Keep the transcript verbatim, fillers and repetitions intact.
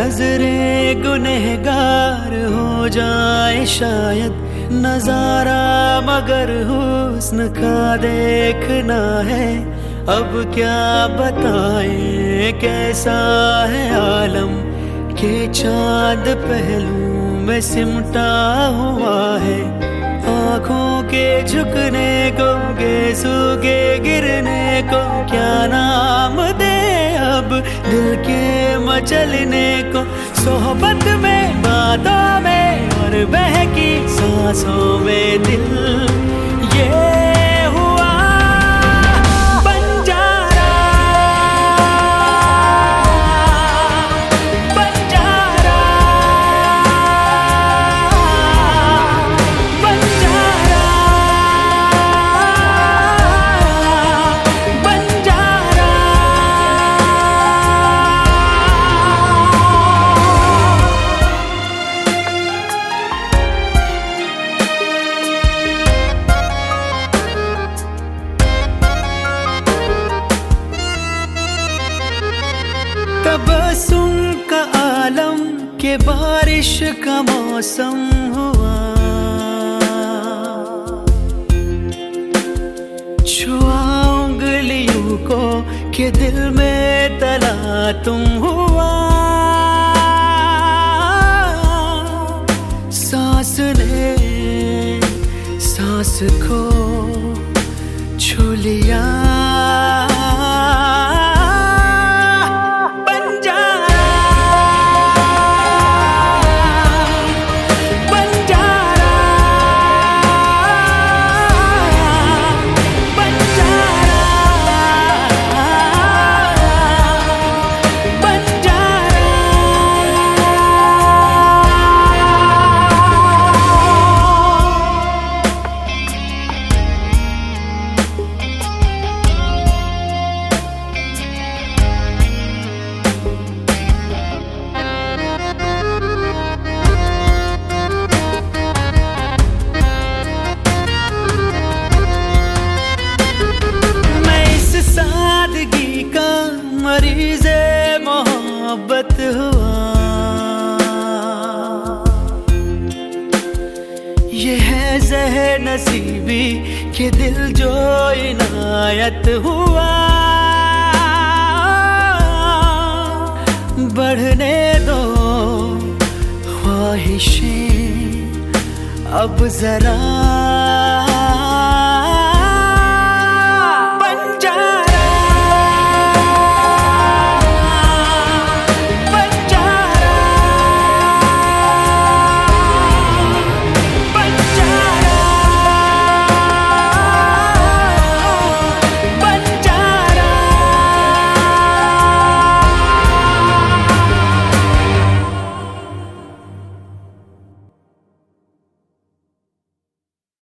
नजरें गुनहगार हो जाए शायद, नजारा मगर हुस्न का देखना है। अब क्या बताएं कैसा है आलम, के चांद पहलू में सिमटा हुआ है। आँखों के झुकने को, गेसू के गिरने को क्या नाम दे अब, दिल के मचलने को। सोहबत में, बातों में और बहकी सांसों में दिल ये हुआ बंजारा, बंजारा, बंजारा, बंजारा। तबस्सुम का आलम के बारिश का मौसम हुआ, छुआ उंगलियों को के दिल में तला तुम हुआ। सांस ने सांस को छू लिया, मरीज़े मोहब्बत हुआ। ये है ज़हर नसीबी के दिल जो इनायत हुआ। बढ़ने दो ख्वाहिशें अब जरा,